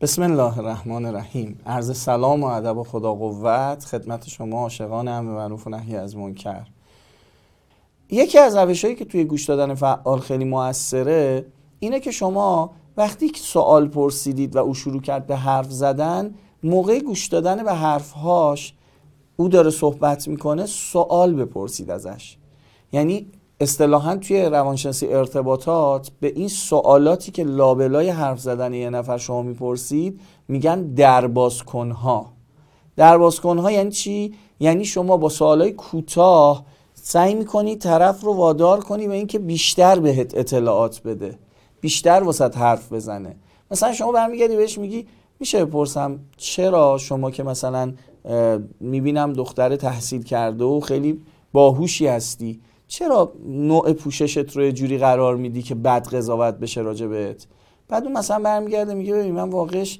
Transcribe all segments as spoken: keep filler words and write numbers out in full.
بسم الله الرحمن الرحیم. عرض سلام و ادب و خدا قوت خدمت شما عاشقان امر معروف و نهی از منکر. یکی از روش‌هایی که توی گوش دادن فعال خیلی موثره اینه که شما وقتی که سوال پرسیدید و او شروع کرد به حرف زدن، موقع گوش دادن به حرفهاش او داره صحبت میکنه سوال بپرسید ازش. یعنی اصطلاحاً توی روانشناسی ارتباطات به این سوالاتی که لابلای حرف زدن یه نفر شما میپرسید میگن دربازکنها. دربازکنها یعنی چی؟ یعنی شما با سوالای کوتاه سعی میکنی طرف رو وادار کنی به اینکه بیشتر بهت اطلاعات بده، بیشتر واسط حرف بزنه. مثلا شما برمیگردی بهش میگی میشه بپرسم چرا شما که مثلا میبینم دختر تحصیل کرده و خیلی باهوشی هستی، چرا نوع پوششت رو یه جوری قرار میدی که بد قضاوت بشه راجع بهت؟ بعد اون مثلا برمیگرده میگه ببین من واقعش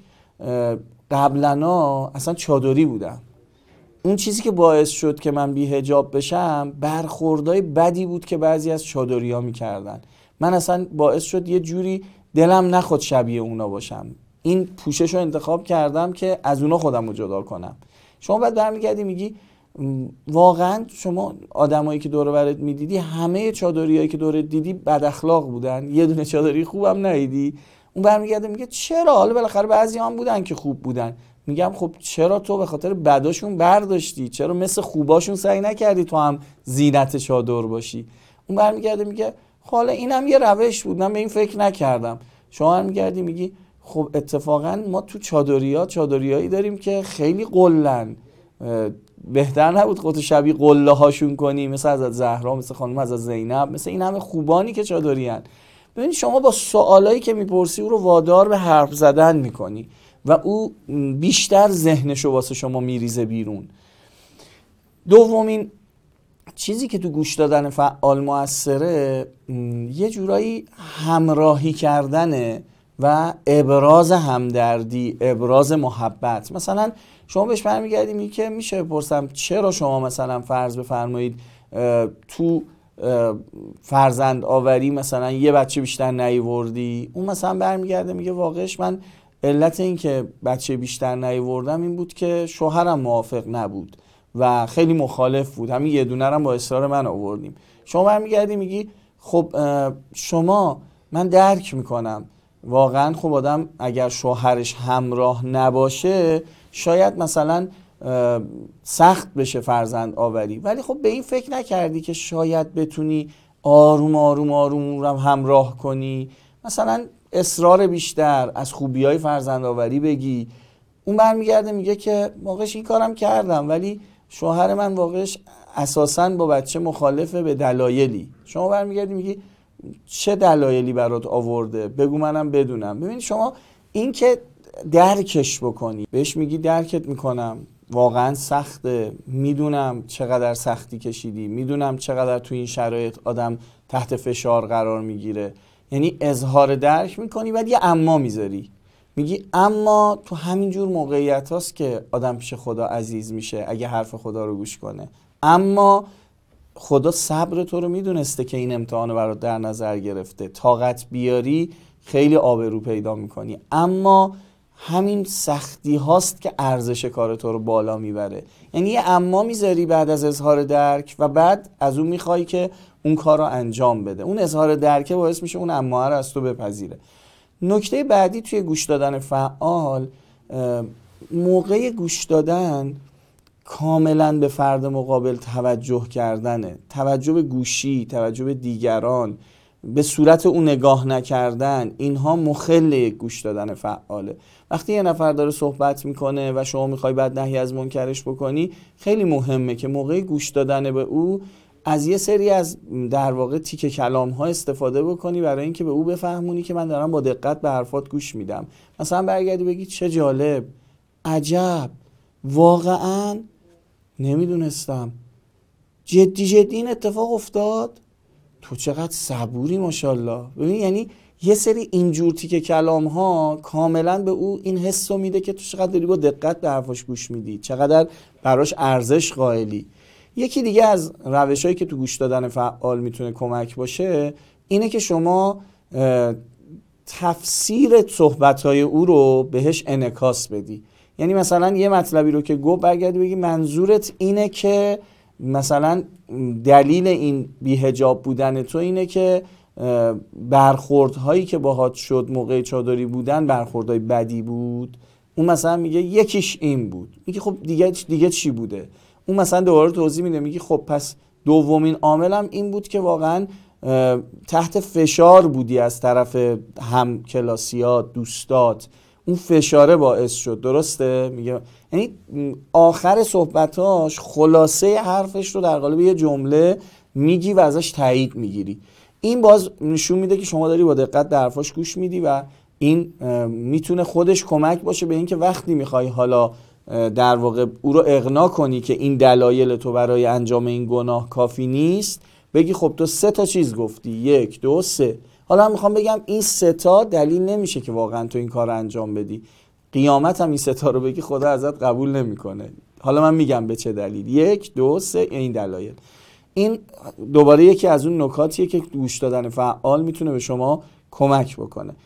قبلنا اصلا چادری بودم، اون چیزی که باعث شد که من بی حجاب بشم برخوردای بدی بود که بعضی از چادریا میکردن، من اصلا باعث شد یه جوری دلم نخواد شبیه اونا باشم، این پوشش رو انتخاب کردم که از اونا خودم رو جدا کنم. شما بعد برمیگردی میگی واقعا شما آدمایی که دور و برت میدیدی همه چادریایی که دورت دیدی بد اخلاق بودن، یه دونه چادری خوبم ندیدی؟ اون برمیگرده میگه چرا؟ حالا بالاخره بعضی هم بودن که خوب بودن. میگم خب چرا تو به خاطر بداشون برداشتی؟ چرا مثل خوباشون سعی نکردی تو هم زینت چادر باشی؟ اون برمیگرده میگه حالا اینم یه روش بود، من به این فکر نکردم. شما برمیگردی میگی خب اتفاقا ما تو چادریا چادریایی داریم که خیلی قلن، بهتر نبود خودتو شبیه قله هاشون کنی، مثل حضرت زهرا، مثل خانم حضرت زینب، مثل این همه خوبانی که چادری هن. ببینید شما با سوالایی که میپرسی او رو وادار به حرف زدن میکنی و او بیشتر ذهنشو واسه شما میریزه بیرون. دومین چیزی که تو گوش دادن فعال موثره یه جورایی همراهی کردنه و ابراز همدردی، ابراز محبت. مثلا شما بهش برمیگردی میگی که میشه بپرسم چرا شما مثلا فرض بفرمایید تو فرزند آوری مثلا یه بچه بیشتر نیاوردی؟ اون مثلا برمیگرده میگه واقعش من علت این که بچه بیشتر نیاوردم این بود که شوهرم موافق نبود و خیلی مخالف بود، همین یه دونه رو با اصرار من آوردیم. شما برمیگردی میگی خب شما من درک میکنم واقعا خب آدم اگر شوهرش همراه نباشه شاید مثلا سخت بشه فرزند آوری، ولی خب به این فکر نکردی که شاید بتونی آروم آروم آروم رو همراه کنی، مثلا اصرار بیشتر از خوبیای فرزند آوری بگی. اون برمیگرده میگه که واقعش این کارم کردم ولی شوهر من واقعش اساساً با بچه مخالفه به دلایلی. شما برمیگردی میگی چه دلایلی برات آورده بگو منم بدونم. ببین شما این که درکش بکنی، بهش میگی درکت میکنم واقعا سخته، میدونم چقدر سختی کشیدی، میدونم چقدر تو این شرایط آدم تحت فشار قرار میگیره، یعنی اظهار درک میکنی بعد یه اما میذاری، میگی اما تو همینجور موقعیت هاست که آدم پیش خدا عزیز میشه اگه حرف خدا رو گوش کنه، اما خدا صبر تو رو میدونسته که این امتحان برات در نظر گرفته، طاقت بیاری خیلی آبرو پیدا میکنی، اما همین سختی هاست که ارزش کار تو رو بالا میبره. یعنی یه اما میذاری بعد از اظهار درک و بعد از اون میخوای که اون کار رو انجام بده. اون اظهار درک باعث میشه اون اما رو از تو بپذیره. نکته بعدی توی گوش دادن فعال، موقع گوش دادن کاملا به فرد مقابل توجه کردنه، توجه به گوشی، توجه به دیگران، به صورت اون نگاه نکردن، اینها مخل یک گوش دادن فعاله. وقتی یه نفر داره صحبت میکنه و شما میخوای بعد نهی از منکرش بکنی، خیلی مهمه که موقع گوش دادن به او از یه سری از در واقع تیکه کلام ها استفاده بکنی برای اینکه به او بفهمونی که من دارم با دقت به حرفات گوش میدم. مثلا برگردی بگی چه جالب، عجب، واقعا نمیدونستم، جدی جدی این اتفاق افتاد، تو چقدر صبوری ماشاءالله. ببین یعنی یه سری اینجور تیکه کلام ها کاملا به او این حس رو میده که تو چقدر داری با دقت به حرفاش گوش میدی، چقدر براش ارزش قائلی. یکی دیگه از روشایی که تو گوش دادن فعال میتونه کمک باشه اینه که شما تفسیر صحبت‌های او رو بهش انعکاس بدی. یعنی مثلا یه مطلبی رو که گفت برگردی بگی منظورت اینه که مثلا دلیل این بی‌حجاب بودن تو اینه که برخوردهایی که باهات شد موقع چادری بودن برخوردهای بدی بود. اون مثلا میگه یکیش این بود. میگه خب دیگه دیگه چی بوده؟ اون مثلا دوباره توضیح میده، میگه خب پس دومین عاملم این بود که واقعا تحت فشار بودی از طرف هم کلاسیات دوستات، اون فشاره باعث شد. درسته؟ میگه یعنی آخر صحبتاش خلاصه حرفش رو در قالب یه جمله میگی و ازش تایید میگیری. این باز نشون میده که شما داری با دقت در حرفاش گوش میدی و این میتونه خودش کمک باشه به اینکه وقتی میخوای حالا در واقع او رو اقناع کنی که این دلایل تو برای انجام این گناه کافی نیست، بگی خب تو سه تا چیز گفتی، یک دو سه، حالا من میخوام بگم این سه تا دلیل نمیشه که واقعا تو این کار رو انجام بدی. قیامت هم این سه تا رو بگی خدا ازت قبول نمیکنه. حالا من میگم به چه دلیل، یک دو سه این دلایل. این دوباره یکی از اون نکاتیه که گوش دادن فعال میتونه به شما کمک بکنه.